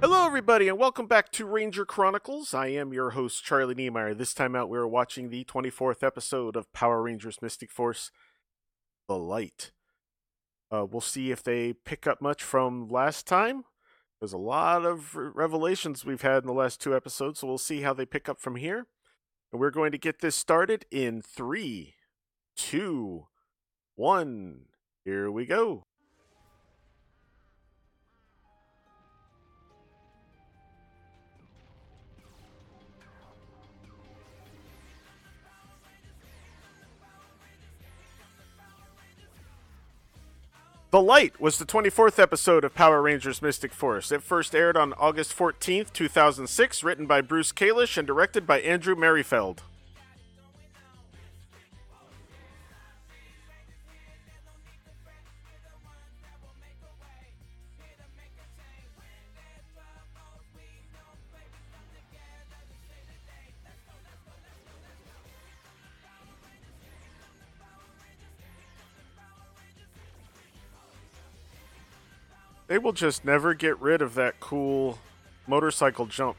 Hello, everybody, and welcome back to Ranger Chronicles. I am your host, Charlie Niemeyer. This time out, we are watching the 24th episode of Power Rangers Mystic Force, The Light. We'll see if they pick up much from last time. There's a lot of revelations we've had in the last two episodes, so we'll see how they pick up from here. And we're going to get this started in 3, 2, 1. Here we go. The Light was the 24th episode of Power Rangers Mystic Force. It first aired on August 14th, 2006, written by Bruce Kalish and directed by Andrew Merrifield. They will just never get rid of that cool motorcycle jump.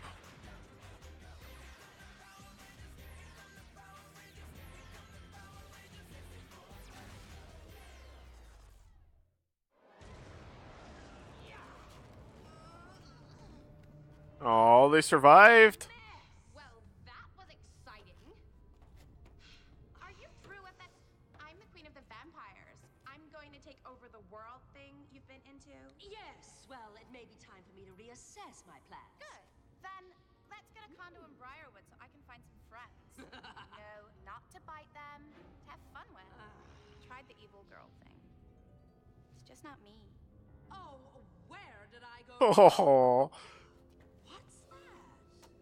Oh, they survived. Well, that was exciting. Are you through with that? I'm the queen of the vampires. I'm going to take over the world thing you've been into. Yes, well, it may be time for me to reassess my plans. Good. Then let's get a condo in Briarwood so I can find some friends. No, not to bite them. To have fun with. Tried the evil girl thing. It's just not me. Oh, where did I go? Oh, What's that?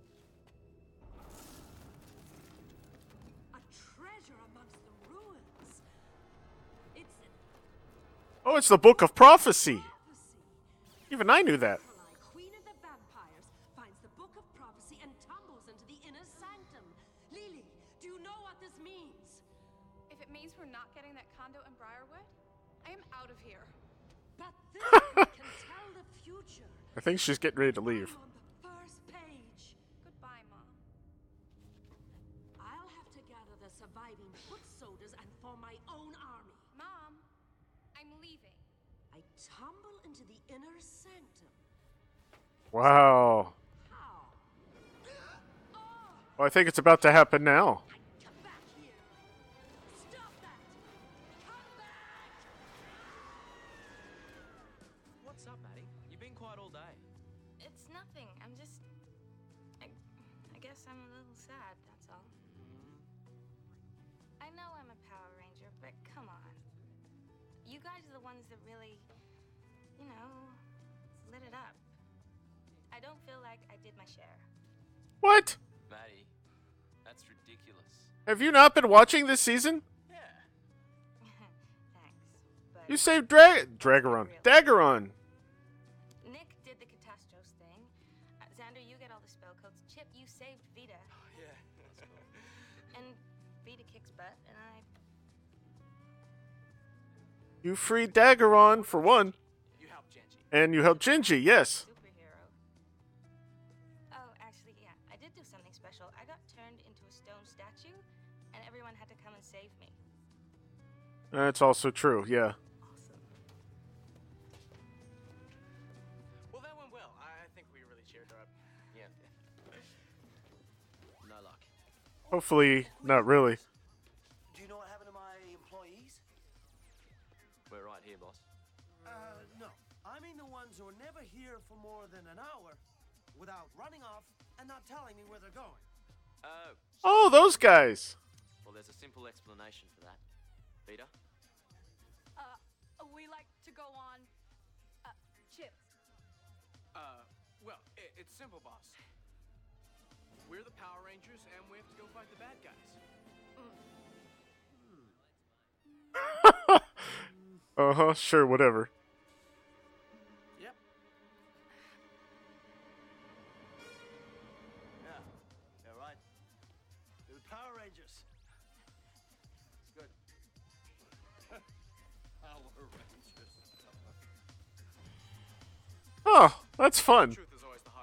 A treasure amongst the ruins. It's it's the Book of Prophecy. prophecy. Even I knew that. Caroline, Queen of the Vampires, finds the Book of Prophecy and tumbles into the inner sanctum. Lily, do you know what this means? If it means we're not getting that condo in Briarwood, I am out of here. But this can tell the future. I think she's getting ready to leave. I'm on the first page. Goodbye, Mom. I'll have to gather the surviving foot soldiers and form my own army. Mom, I'm leaving. I tumble into the inner sanctum. Wow. How? Well, I think it's about to happen now. Come back here! Stop that! Come back! What's up, Maddie? You've been quiet all day. It's nothing. I'm just. I guess I'm a little sad, that's all. I know I'm a Power Ranger, but come on. You guys are the ones that really, lit it up. I don't feel like I did my share. What? Maddie, that's ridiculous. Have you not been watching this season? Yeah. Thanks. But You saved Dragaron. Daggeron. Nick did the Catastrophes thing. Xander, you get all the spell codes. Chip, you saved Vita. Yeah, that's cool. And Vita kicks butt, and I. You freed Daggeron, for one. You helped Genji. And you helped Gingy, yes. Superhero. Oh, actually, yeah, I did do something special. I got turned into a stone statue, and everyone had to come and save me. That's also true, yeah. Awesome. Well, that went well. I think we really cheered her up. Yeah. No luck. Hopefully, not really. Do you know what happened to my employees? We're right here, boss. No. I mean the ones who are never here for more than an hour without running off and not telling me where they're going. Oh. Oh, those guys. Well, there's a simple explanation for that. Vita? We like to go on, Chip. Well, it's simple, boss. We're the Power Rangers, and we have to go fight the bad guys. Uh-huh, sure, whatever. Yep. Yeah. Yeah, right. They're the Power Rangers. It's good. Power Rangers. Oh, that's fun. Truth is always the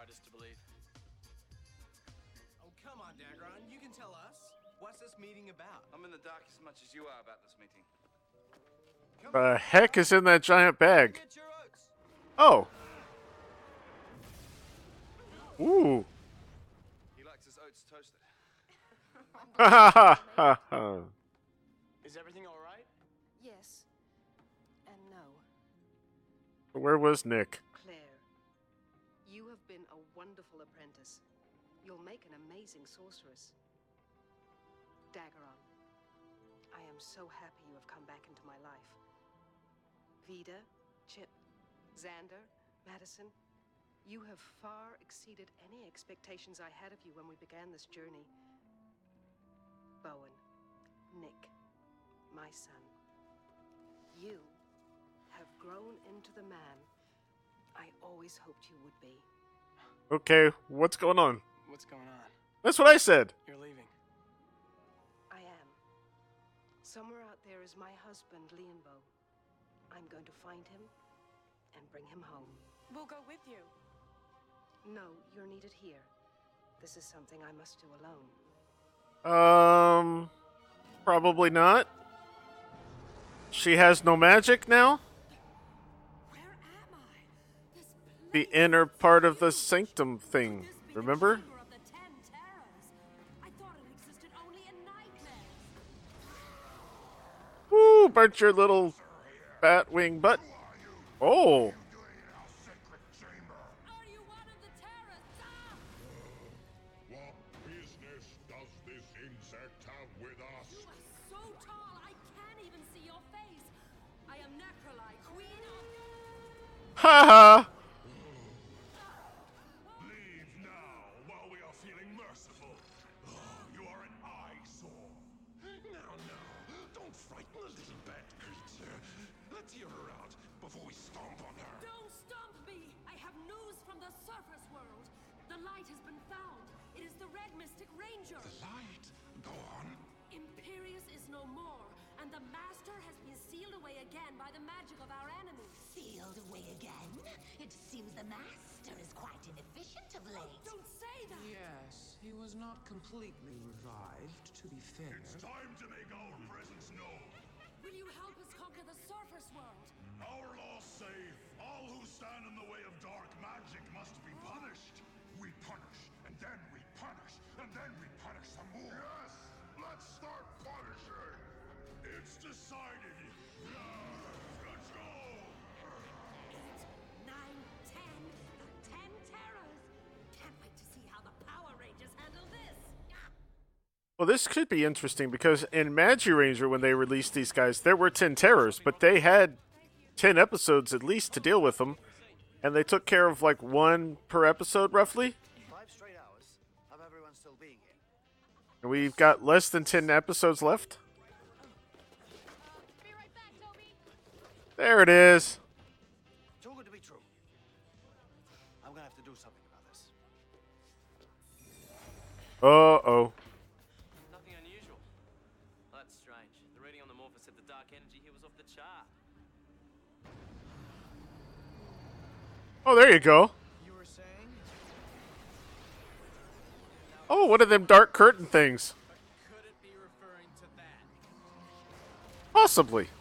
The heck is in that giant bag? Get your oats. Oh. Ooh. He likes his oats toasted. Ha ha ha ha ha. Is everything all right? Yes. And no. Where was Nick? Claire, you have been a wonderful apprentice. You'll make an amazing sorceress. Daggeron, I am so happy you have come back into my life. Vida, Chip, Xander, Madison, you have far exceeded any expectations I had of you when we began this journey. Bowen, Nick, my son, you have grown into the man I always hoped you would be. Okay, what's going on? What's going on? That's what I said. You're leaving. I am. Somewhere out there is my husband, Leonbo. I'm going to find him and bring him home. We'll go with you. No, you're needed here. This is something I must do alone. Probably not. She has no magic now? Where am I? This The place inner is part of the huge. sanctum Could thing. this be the Remember? chamber of the 10 terrors? I thought it existed only in nightmares. Woo, burnt your little bat wing butt. Oh. Are you one of the terrorists? Ah! What business does this insect have with us? You are so tall, I can't even see your face. I am Necroli, queen of... Ha ha. Leave now, while we are feeling merciful. Oh, you are an eyesore. Now, don't frighten the little bad creature. Let's hear her out before we stomp on her. Don't stomp me! I have news from the surface world. The light has been found. It is the Red Mystic Ranger. The light. Go on. Imperius is no more, and the Master has been sealed away again by the magic of our enemies. Sealed away again? It seems the master is quite inefficient of late. Don't say that! Yes, he was not completely revived, to be fair. It's time to make our presence known. Will you help us conquer the surface world? Our laws say all who stand in the way of dark magic must be punished. We punish, and then we punish, and then we punish some more. Yes, let's start punishing. It's decided. Let's go. 8, 9, 10. The 10 terrors. Can't wait to see how the Power Rangers handle this. Well, this could be interesting because in Magiranger, when they released these guys, there were 10 terrors, but they had 10 episodes at least to deal with them, and they took care of like one per episode roughly. 5 straight hours of everyone still being here. And we've got less than 10 episodes left. Be right back, Toby. There it is. Too good to be true. I'm gonna have to do something about this. Uh-oh. Nothing unusual. Oh, that's strange. The reading on the morpher said the dark energy here was off the chart. Oh, there you go. You were saying? Oh, one of them dark curtain things. Could it be referring to that? Possibly.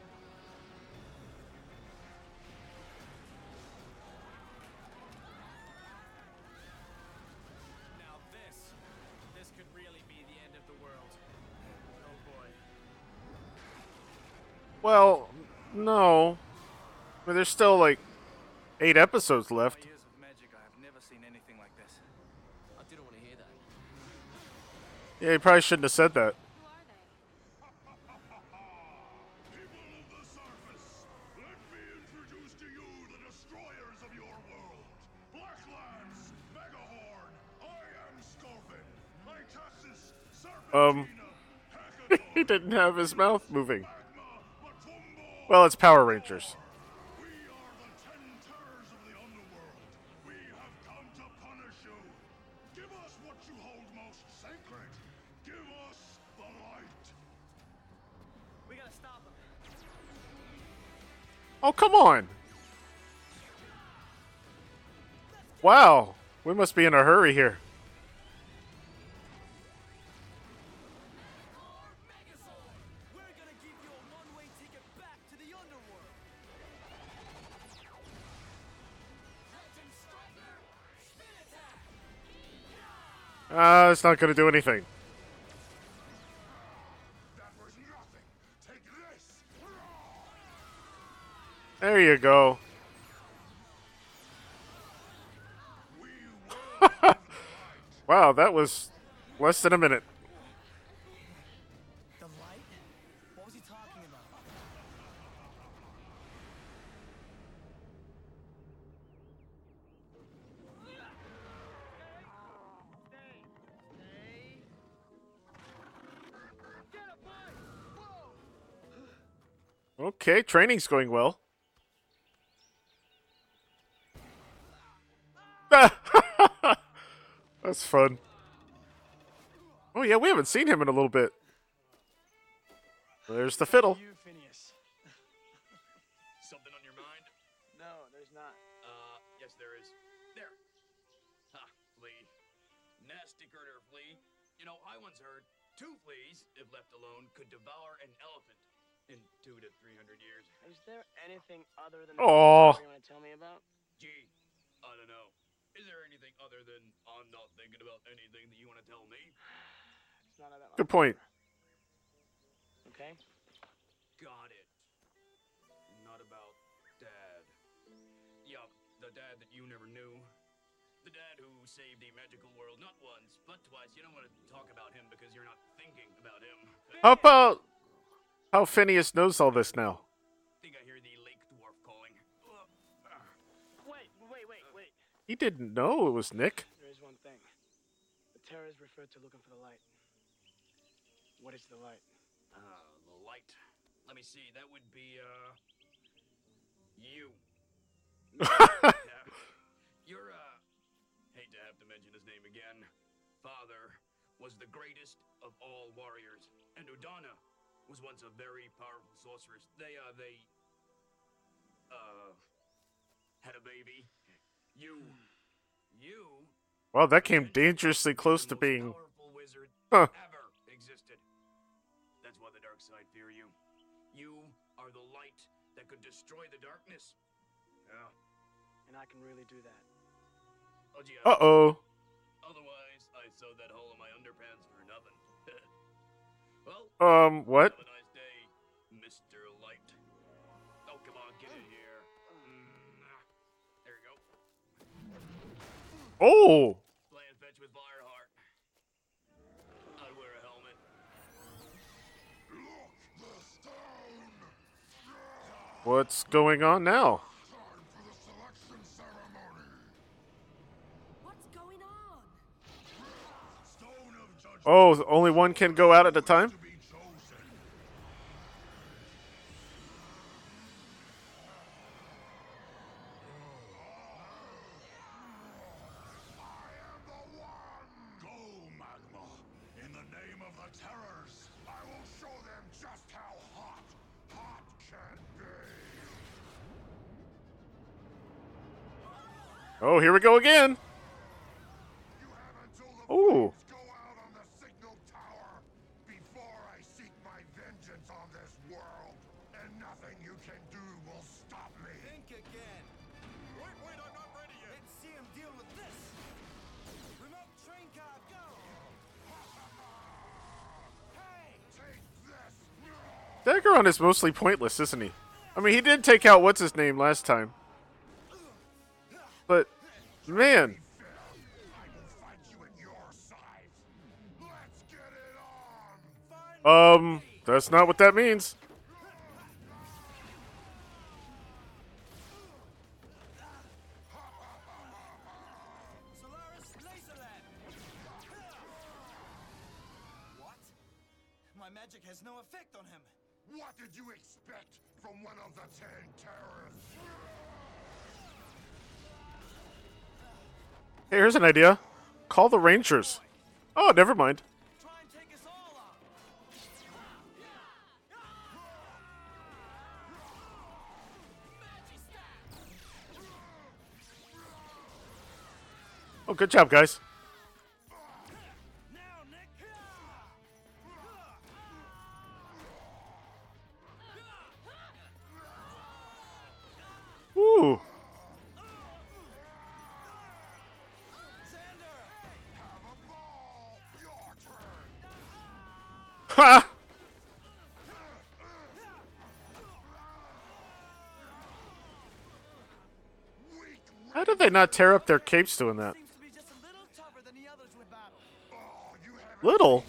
Now this could really be the end of the world. Oh boy. Well, no. I mean, there's still like 8 episodes In left. my years of magic, I have never seen anything like this. I didn't want to hear that. Yeah, you probably shouldn't have said that. Who are they? People of the surface, let me introduce to you the destroyers of your world. Blacklands, Megahorn, I am Scorpion, Itasis, Serpentina, He didn't have his mouth moving. Magma, Matumbo. Well, it's Power Rangers. We are the 10 terrors of the underworld. We have come to punish you. Give us what you hold most sacred. Give us the light. We gotta stop them. Oh, come on. Wow. We must be in a hurry here. We're gonna give you a one-way ticket back to the underworld. It's not gonna do anything. That was nothing. Take this. There you go. Wow, that was less than a minute. The light? What was he talking about? Okay, training's going well. That's fun. Oh yeah, we haven't seen him in a little bit. There's the fiddle. You, Phineas. Something on your mind? No, there's not. Yes, there is. There. Ha, flea. Nasty critter, flea. You know, I once heard 2 fleas, if left alone, could devour an elephant in 200 to 300 years. Is there anything other than Aw. you want to tell me about? Gee, I don't know. Is there anything other than I'm not thinking about anything that you want to tell me? It's not about Good point. Okay. Got it. Not about Dad. Yup, the dad that you never knew. The dad who saved the magical world not once, but twice. You don't want to talk about him because you're not thinking about him. How about how Phineas knows all this now? Think I hear the lake dwarf calling. Wait. He didn't know it was Nick. There is one thing. The terrors referred to looking for the light. What is the light? The light. Let me see. That would be, you. Yeah. You're, hate to have to mention his name again. Father was the greatest of all warriors, and Udana was once a very powerful sorceress. They had a baby. You. Wow, that came dangerously close to being. Powerful wizard Huh. ever existed. That's why the dark side fear you. You are the light that could destroy the darkness. Yeah. And I can really do that. Oh, gee, Uh-oh. Otherwise, I sewed that hole in my underpants for nothing. Well, What? have a nice day, Mr. Light. Oh, come on, get in here. There you go. Oh! Playing fetch with Fireheart. I'd wear a helmet. Look, the stone. What's going on now? Time for the selection ceremony. What's going on? Stone of judgment. Oh, only one can go out at a time? To be chosen. I am the one. Go, Magma. In the name of the terrors, I will show them just how hot can be. Oh, here we go again. You have until the Ooh. flames go out on the signal tower before I seek my vengeance on this world, and nothing you can do will stop me. Think again. Wait, I'm not ready yet. Let's see him deal with this. Remote train car, go! Hey! Take this. Daggeron is mostly pointless, isn't he? I mean, he did take out what's-his-name last time. But, man. I will fight you at your side. Let's get it on. That's not what that means. Solaris Laserland! What? My magic has no effect on him. What did you expect from one of the 10 terrorists? Hey, here's an idea. Call the Rangers. Oh, never mind. Try and take us all on. Oh, good job, guys. Now, Nick! Ooh. Xander! Have a ball. Ha! How did they not tear up their capes doing that? Little?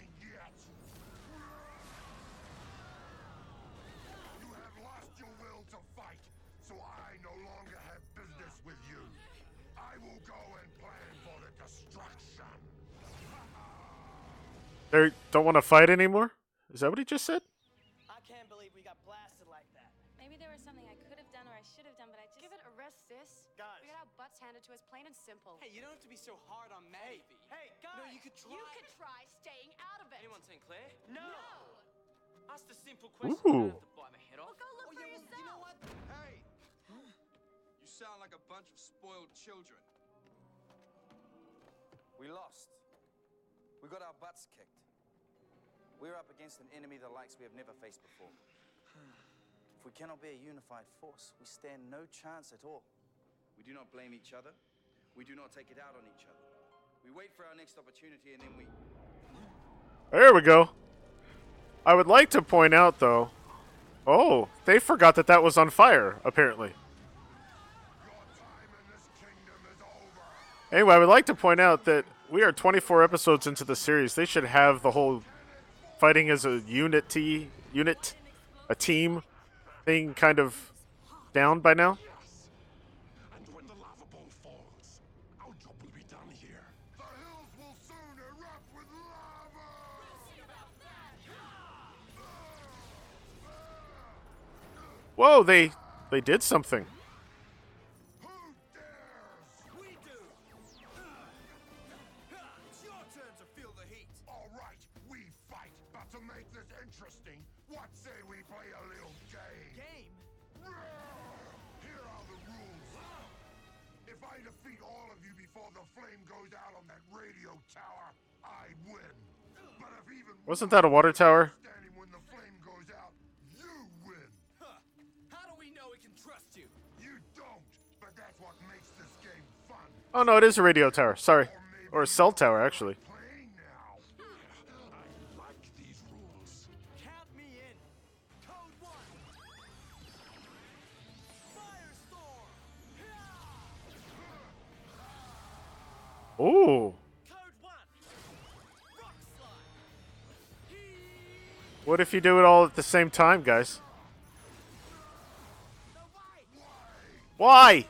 You have lost your will to fight, so I no longer have business with you. I will go and plan for the destruction. They don't want to fight anymore? Is that what he just said? I can't believe we got blasted like that. Maybe there was something I could have done or I should have done, but I just... Give it a rest, sis. Guys. We got our butts handed to us plain and simple. Hey, you don't have to be so hard on Maddie. Hey, guys! No, you could try. You could try staying out of it. Anyone seen Claire? No! Ask the simple question. Ooh. I don't have to bite my head off. Well, go look for yourself. You know what? Hey! You sound like a bunch of spoiled children. We lost. We got our butts kicked. We're up against an enemy the likes we have never faced before. If we cannot be a unified force, we stand no chance at all. We do not blame each other. We do not take it out on each other. We wait for our next opportunity and then we... There we go. I would like to point out, though... Oh, they forgot that that was on fire, apparently. Anyway, I would like to point out that we are 24 episodes into the series. They should have the whole fighting as a a team thing kind of down by now. And when the lava bowl falls, our job will be done here. The hills will soon erupt with lava! Whoa, they did something. Who dares? We do! It's your turn to feel the heat. All right, we fight. But to make this interesting, what say we play a little game? Game? Here are the rules. If I defeat all of you before the flame goes out on that radio tower, I win. But if even Wasn't that a water tower? standing when the flame goes out, you win. Huh. How do we know we can trust you? You don't, but that's what makes this game fun. Oh no, it is a radio tower. Sorry. Or a cell tower, actually. Playing now. I like these rules. Count me in. Code 1. Firestorm. Ooh. Code 1. Rock slide. What if you do it all at the same time, guys? Why?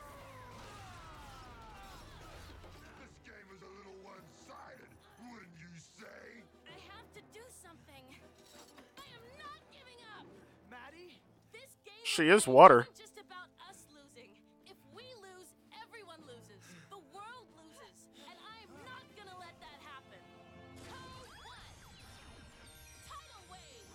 This game is a little one-sided, wouldn't you say? I have to do something. I am not giving up. Maddie? This game She is water. isn't just about us losing. If we lose, everyone loses. The world loses. And I am not gonna let that happen. Code 1. Tidal wave.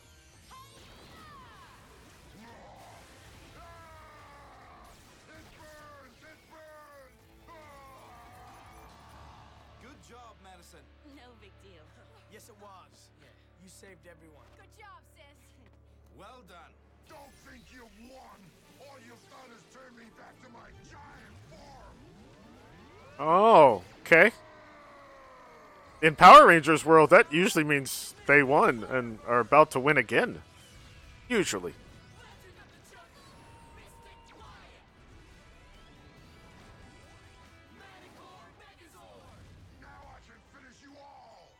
It burns! It burns! Good job, Madison. No big deal. Yes, it was. You saved everyone. Good job, sis. Well done. Don't think you've won! All you've done is turn me back to my giant form! Oh, okay. In Power Rangers world, that usually means they won and are about to win again. Usually. Now I can finish you all!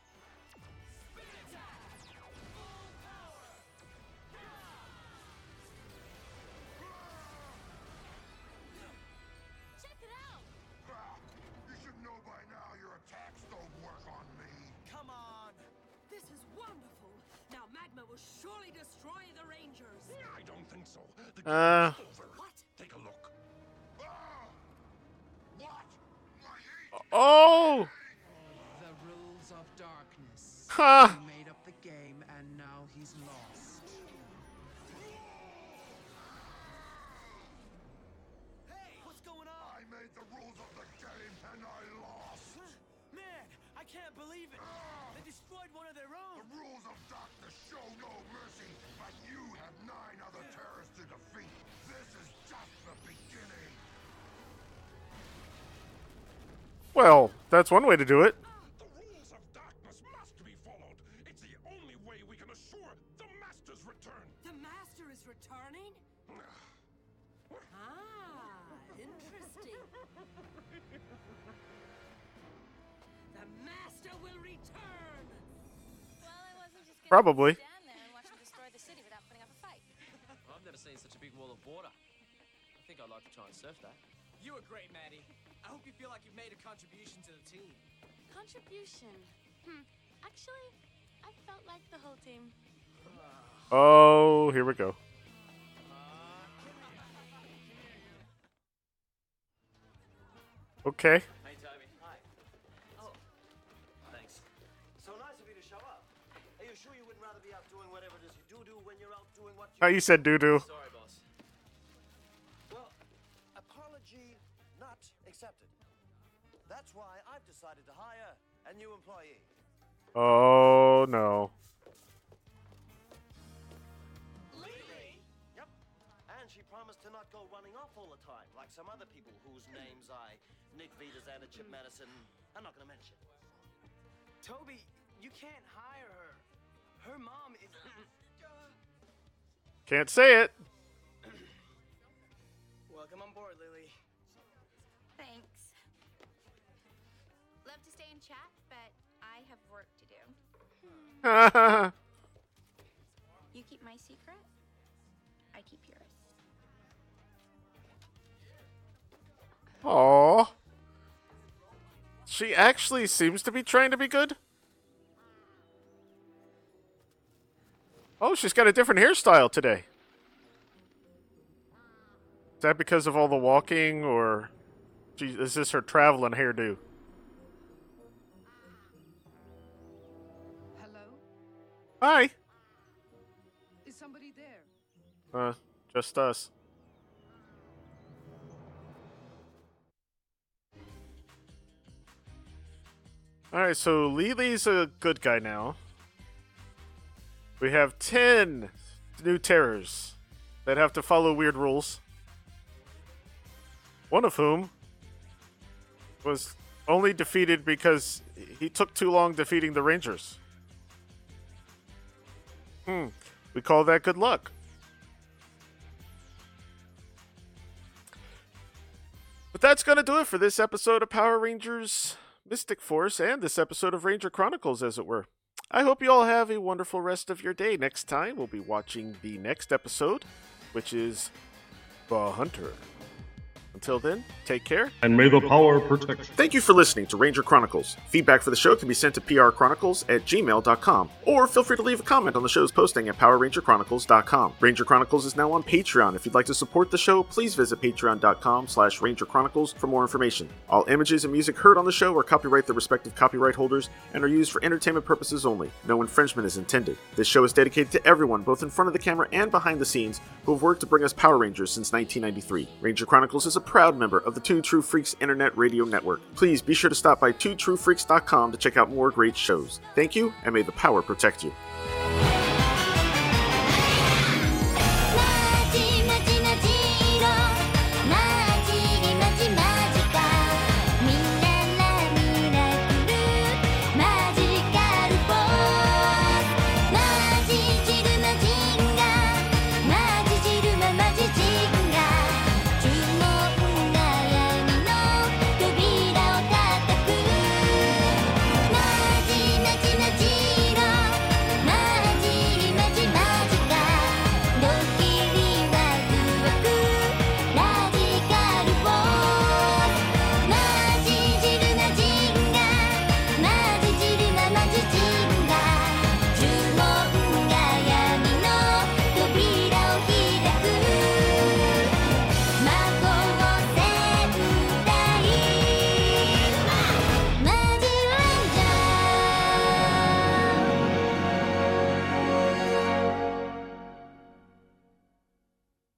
Check it out. You should know by now your attacks don't work on me. Come on. This is wonderful. Now Magma will surely destroy the Rangers. I don't think so. The Uh. game's over. What? Take a look. What? My heat! Oh! The rules of darkness. Ha! He made up the game and now he's lost. Hey, what's going on? I made the rules of the game and I lost. Man, I can't believe it. They destroyed one of their The own. rules of darkness show no mercy, but you have 9 other terrorists to defeat. This is just the beginning. Well, that's one way to do it. The rules of darkness must be followed. It's the only Probably. Stand there and watch him destroy the city without putting up a fight. I've never seen such a big wall of water. I think I'd like to try and surf that. You were great, Maddie. I hope you feel like you've made a contribution to the team. Contribution. Actually, I felt like the whole team. Oh, here we go. Okay. Hey, Toby. Hi. Oh, thanks. So nice of you to show up. Are you sure you wouldn't rather be out doing whatever it is you do when you're out doing what you Oh, you said doo-doo. Sorry, boss. Well, apology not accepted. That's why I've decided to hire a new employee. Oh, no. Lily? Yep. And she promised to not go running off all the time, like some other people whose names Nick Vitas and Chip Madison, I'm not gonna mention. Toby, you can't hire her. Her mom is... Can't say it. Welcome on board, Lily. Thanks. Love to stay and chat, but I have work to do. You keep my secret, I keep yours. Aww. She actually seems to be trying to be good. Oh, she's got a different hairstyle today. Is that because of all the walking, or is this her traveling hairdo? Hello? Hi. Is somebody there? Just us. Alright, so Lily's a good guy now. We have 10 new terrors that have to follow weird rules. One of whom was only defeated because he took too long defeating the Rangers. We call that good luck. But that's going to do it for this episode of Power Rangers Mystic Force and this episode of Ranger Chronicles, as it were. I hope you all have a wonderful rest of your day. Next time, we'll be watching the next episode, which is The Hunter. Until then, take care. And may the power protect you. Thank you for listening to Ranger Chronicles. Feedback for the show can be sent to prchronicles@gmail.com, or feel free to leave a comment on the show's posting at powerrangerchronicles.com. Ranger Chronicles is now on Patreon. If you'd like to support the show, please visit patreon.com/rangerchronicles for more information. All images and music heard on the show are copyright their respective copyright holders and are used for entertainment purposes only. No infringement is intended. This show is dedicated to everyone, both in front of the camera and behind the scenes, who have worked to bring us Power Rangers since 1993. Ranger Chronicles is a proud member of the Two True Freaks Internet Radio Network. Please be sure to stop by twotruefreaks.com to check out more great shows. Thank you, and may the power protect you.